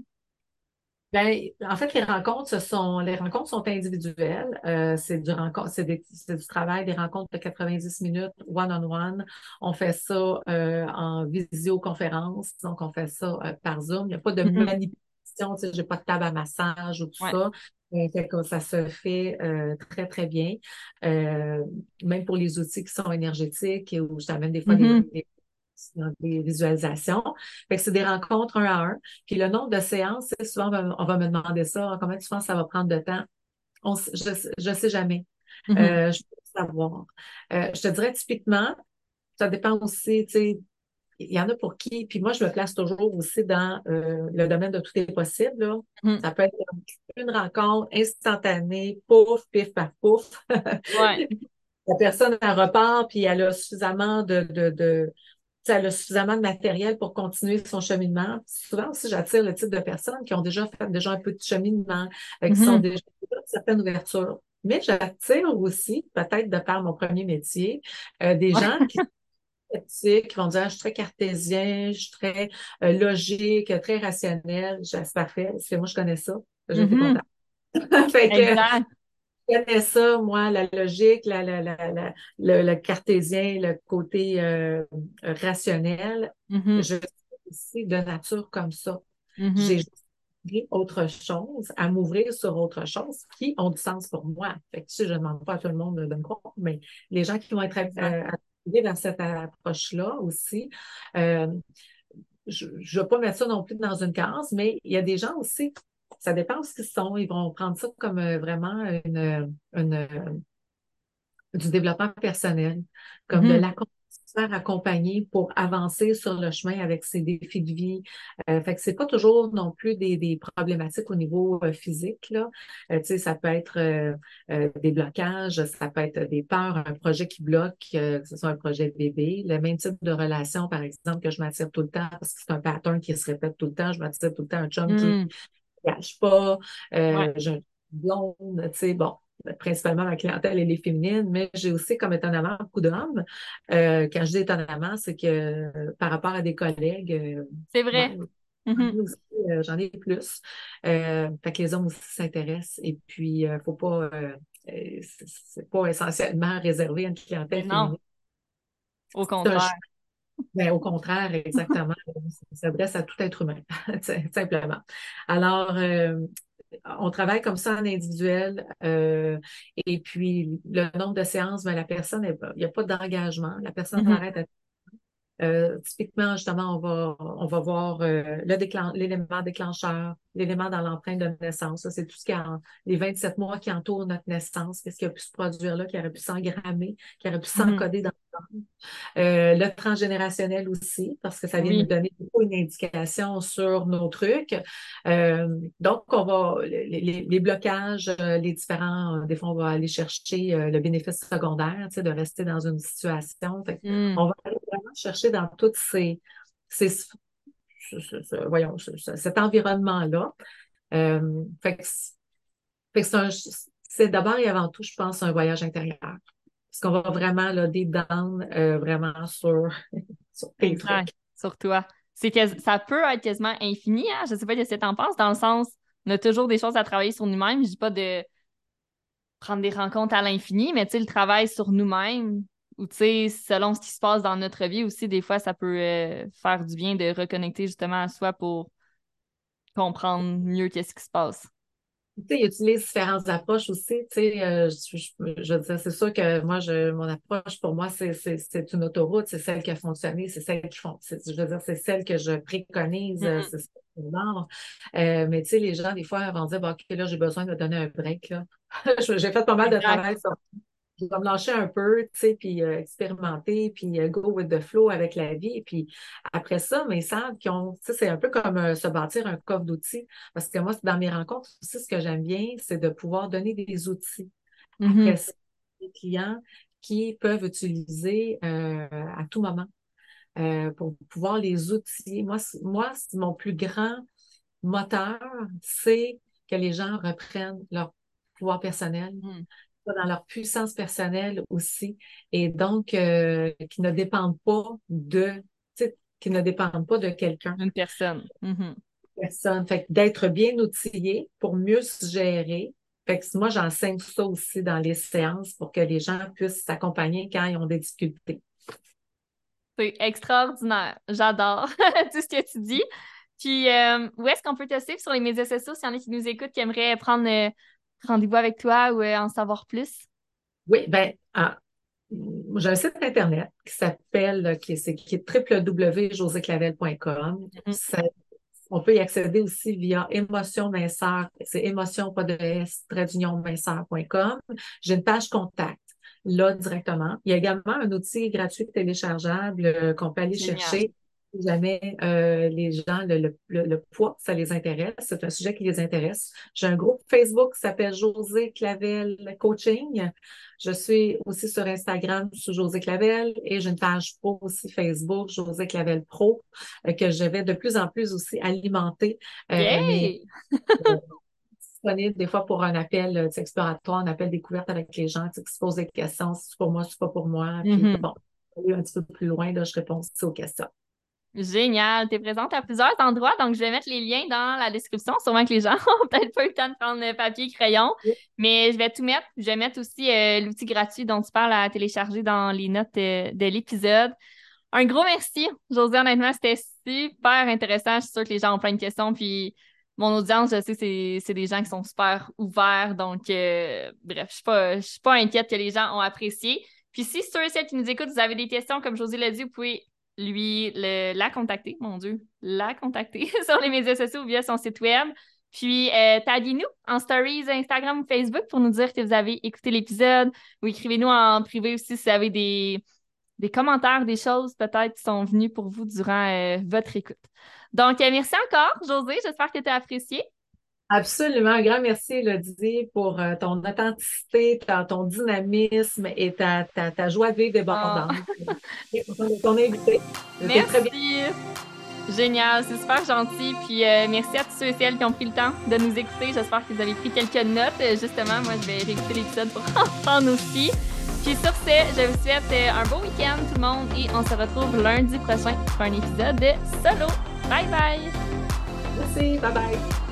Ben, en fait, les rencontres, ce sont, les rencontres sont individuelles. Euh, c'est du rencontre, c'est des- c'est du travail, des rencontres de quatre-vingt-dix minutes, one-on-one. On fait ça euh, en visioconférence, donc on fait ça euh, par Zoom. Il n'y a pas de Mhm. manipulation, tu sais, j'ai pas de table à massage ou tout Ouais. ça. Euh, fait que ça se fait euh, très, très bien. Euh, même pour les outils qui sont énergétiques, où je t'amène des fois des, Mhm. des, dans des visualisations. Fait que c'est des rencontres un à un. Puis le nombre de séances, c'est souvent, on va, on va me demander ça. Combien tu penses que ça va prendre de temps? On, s- je ne sais jamais. Mhm. Euh, je peux pas savoir. Euh, je te dirais typiquement, ça dépend aussi, tu sais, il y en a pour qui. Puis moi, je me place toujours aussi dans euh, le domaine de tout est possible, là. Mhm. Ça peut être une rencontre instantanée, pouf, pif, paf, pouf. Ouais. La personne, elle repart, puis elle a suffisamment de, de, de tu sais, elle a suffisamment de matériel pour continuer son cheminement. Souvent aussi, j'attire le type de personnes qui ont déjà fait déjà un peu de cheminement, euh, qui sont Mhm. déjà une certaine ouverture. Mais j'attire aussi, peut-être de par mon premier métier, euh, des Ouais. gens qui sont sceptiques, qui vont dire, ah, je suis très cartésien, je suis très euh, logique, très rationnel. Je- C'est parfait, parce que moi, je connais ça. J'ai été Mhm. contente. Fait que Exact. je connais ça, moi, la logique, la, la, la, la- le, le cartésien, le côté euh, rationnel. Mhm. Je suis aussi de nature comme ça. J'ai Mhm. juste appris autre chose, à m'ouvrir sur autre chose qui ont du sens pour moi. Fait que, tu sais, je ne demande pas à tout le monde de me croire, mais les gens qui vont être Exact. euh, attirés dans cette approche-là aussi, euh, je ne vais pas mettre ça non plus dans une case, mais il y a des gens aussi, ça dépend de ce qu'ils sont, ils vont prendre ça comme euh, vraiment une, une, du développement personnel, comme de Mhm. l'accompagner, se faire accompagner pour avancer sur le chemin avec ses défis de vie. Euh, fait que c'est pas toujours non plus des, des problématiques au niveau euh, physique, là. Euh, tu sais, ça peut être euh, euh, des blocages, ça peut être des peurs, un projet qui bloque, euh, que ce soit un projet de bébé, le même type de relation, par exemple, que je m'attire tout le temps parce que c'est un pattern qui se répète tout le temps. Je m'attire tout le temps un chum qui Mhm. ne cache pas, Ouais. euh, j'ai un blonde, tu sais, bon principalement ma clientèle, elle est féminine, mais j'ai aussi, comme étonnamment, beaucoup d'hommes. Euh, quand je dis étonnamment, c'est que euh, par rapport à des collègues, euh, C'est ouais, vrai. J'en ai Mhm. aussi, euh, j'en ai plus. Euh, fait que les hommes aussi s'intéressent. Et puis, euh, faut pas, euh, euh, c'est c'est pas essentiellement réservé à une clientèle Mais non, féminine. au C'est un contraire. choix. Ben, au contraire, exactement. Ça s'adresse à tout être humain, simplement. Alors, euh, on travaille comme ça en individuel. Euh, et puis, le nombre de séances, ben, la personne, il n'y a pas d'engagement. La personne Mhm. arrête à Euh, typiquement, justement, on va, on va voir euh, le déclen- l'élément déclencheur, l'élément dans l'empreinte de naissance. Ça, c'est tout ce qui a les vingt-sept mois qui entourent notre naissance. Qu'est-ce qui a pu se produire là, qui aurait pu s'engrammer, qui aurait pu Mhm. s'encoder dans le temps. Euh, le transgénérationnel aussi, parce que ça vient nous Oui. donner beaucoup une indication sur nos trucs. Euh, donc, on va, les, les- les blocages, euh, les différents, euh, des fois, on va aller chercher euh, le bénéfice secondaire, tu sais, de rester dans une situation. Fait Mm. on va aller vraiment chercher dans toutes ces, ces ce- ce- ce- voyons, ce- ce- cet environnement-là. Euh, fait que, c'est fait que c'est un- c'est d'abord et avant tout, je pense, un voyage intérieur. Parce qu'on va vraiment, là, deep down, euh, vraiment sur, sur tes Exact. trucs. Sur toi. C'est que ça peut être quasiment infini, hein? Je sais pas ce que tu en penses, dans le sens, on a toujours des choses à travailler sur nous-mêmes. Je dis pas de prendre des rencontres à l'infini, mais tu sais, le travail sur nous-mêmes, ou tu sais, selon ce qui se passe dans notre vie aussi, des fois, ça peut euh, faire du bien de reconnecter justement à soi pour comprendre mieux qu'est-ce qui se passe. Tu sais, ils utilisent différentes approches aussi. Tu sais, euh, je, je, je veux dire, c'est sûr que moi, je, mon approche, pour moi, c'est, c'est, c'est une autoroute, c'est celle qui a fonctionné, c'est celle qui font. Je veux dire, c'est celle que je préconise, euh, Mhm. c'est celle que je vends. Euh, mais tu sais, les gens, des fois, vont dire, bon, OK, là, j'ai besoin de me donner un break, là. J'ai fait pas mal de Exact. travail sur je vais me lâcher un peu, tu sais, puis euh, expérimenter, puis euh, go with the flow avec la vie. Puis après ça, mes sables qui ont, tu sais, c'est un peu comme euh, se bâtir un coffre d'outils. Parce que moi, dans mes rencontres aussi, ce que j'aime bien, c'est de pouvoir donner des outils. Mhm. Après ça, des clients qui peuvent utiliser euh, à tout moment euh, pour pouvoir les outiller. Moi, c'est- moi, c'est mon plus grand moteur, c'est que les gens reprennent leur pouvoir personnel, Mhm. dans leur puissance personnelle aussi, et donc euh, qui ne dépendent pas de, tu sais, qui ne dépendent pas de quelqu'un, Une personne. Mhm. personne. Fait que d'être bien outillé pour mieux se gérer. Fait que moi, j'enseigne ça aussi dans les séances pour que les gens puissent s'accompagner quand ils ont des difficultés. C'est extraordinaire. J'adore tout ce que tu dis. Puis, euh, où est-ce qu'on peut te suivre sur les médias sociaux s'il y en a qui nous écoutent, qui aimeraient prendre euh, rendez-vous avec toi ou euh, en savoir plus? Oui, ben, ah, j'ai un site Internet qui s'appelle, qui est, c'est- qui est w w w point josé clavel point com. Mhm. Ça On peut y accéder aussi via Émotion Minceur. C'est émotion, pas de S, trait d'union minceur point com. J'ai une page contact là directement. Il y a également un outil gratuit téléchargeable euh, qu'on peut aller Génial. chercher si jamais euh, les gens, le, le, le, le poids, ça les intéresse. C'est un sujet qui les intéresse. J'ai un groupe Facebook qui s'appelle José Clavel Coaching. Je suis aussi sur Instagram sous José Clavel et j'ai une page pro aussi Facebook, José Clavel Pro euh, que je vais de plus en plus aussi alimenter euh, mes Yay! euh, disponibles des fois pour un appel euh, exploratoire, un appel découverte avec les gens qui se posent des questions, si c'est pour moi, si c'est pas pour moi. Puis Mhm. bon, aller un petit peu plus loin, là, je réponds aussi aux questions. Génial. Tu es présente à plusieurs endroits, donc je vais mettre les liens dans la description. Sûrement que les gens ont peut-être pas eu le temps de prendre le papier et crayon, mais je vais tout mettre. Je vais mettre aussi euh, l'outil gratuit dont tu parles à télécharger dans les notes euh, de l'épisode. Un gros merci, Josée. Honnêtement, c'était super intéressant. Je suis sûre que les gens ont plein de questions. Puis mon audience, je sais, c'est, c'est des gens qui sont super ouverts. Donc, euh, bref, je suis pas, je suis pas inquiète que les gens ont apprécié. Puis si ceux et celles qui nous écoutent, vous avez des questions, comme Josée l'a dit, vous pouvez lui le- la contacter, mon Dieu, la contacter sur les médias sociaux ou via son site web. Puis, euh, taguez-nous en stories Instagram ou Facebook pour nous dire que vous avez écouté l'épisode ou écrivez-nous en privé aussi si vous avez des des commentaires, des choses peut-être qui sont venues pour vous durant euh, votre écoute. Donc, euh, merci encore, Josée. J'espère que tu as apprécié. Absolument. Un grand merci, Elodie, pour euh, ton authenticité, ta- ton dynamisme et ta, ta, ta joie de vivre Ah, débordante. Très contente de ton invité. C'était très bien. merci. Génial, c'est super gentil. Puis euh, merci à tous ceux et celles qui ont pris le temps de nous écouter. J'espère que vous avez pris quelques notes. Euh, justement, moi, je vais réécouter l'épisode pour en prendre aussi. Puis sur ce, je vous souhaite euh, un beau week-end tout le monde et on se retrouve lundi prochain pour un épisode de Solo. Bye bye! Merci, bye bye!